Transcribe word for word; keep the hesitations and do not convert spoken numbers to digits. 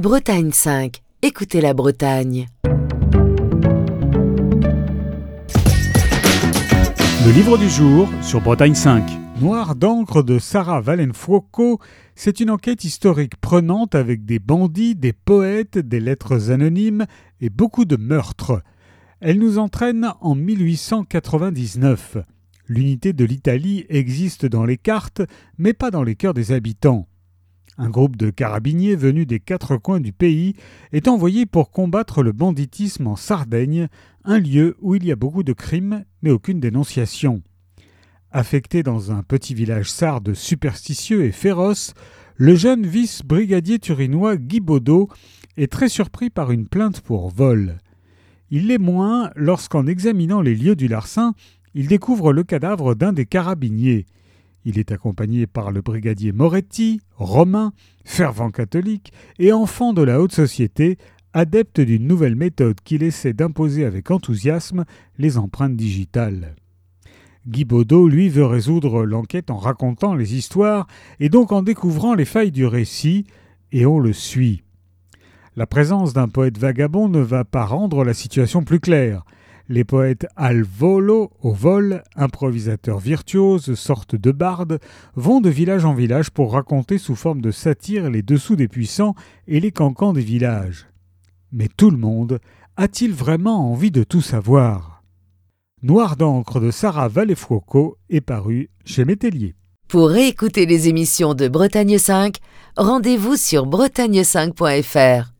Bretagne cinq. Écoutez la Bretagne. Le livre du jour sur Bretagne cinq. Noir d'encre de Sarah Valen-Foucault, c'est une enquête historique prenante avec des bandits, des poètes, des lettres anonymes et beaucoup de meurtres. Elle nous entraîne en mille huit cent quatre-vingt-dix-neuf. L'unité de l'Italie existe dans les cartes, mais pas dans les cœurs des habitants. Un groupe de carabiniers venus des quatre coins du pays est envoyé pour combattre le banditisme en Sardaigne, un lieu où il y a beaucoup de crimes, mais aucune dénonciation. Affecté dans un petit village sarde superstitieux et féroce, le jeune vice-brigadier turinois Guy Baudot est très surpris par une plainte pour vol. Il l'est moins lorsqu'en examinant les lieux du larcin, il découvre le cadavre d'un des carabiniers. Il est accompagné par le brigadier Moretti, romain, fervent catholique et enfant de la haute société, adepte d'une nouvelle méthode qu'il essaie d'imposer avec enthousiasme, les empreintes digitales. Guy Baudot, lui, veut résoudre l'enquête en racontant les histoires et donc en découvrant les failles du récit, et on le suit. La présence d'un poète vagabond ne va pas rendre la situation plus claire. Les poètes al volo, au vol, improvisateurs virtuoses, sortes de bardes, vont de village en village pour raconter sous forme de satire les dessous des puissants et les cancans des villages. Mais tout le monde a-t-il vraiment envie de tout savoir ? Noir d'encre de Sarah Valen-Foucault est paru chez Métellier. Pour réécouter les émissions de Bretagne cinq, rendez-vous sur bretagne cinq point f r.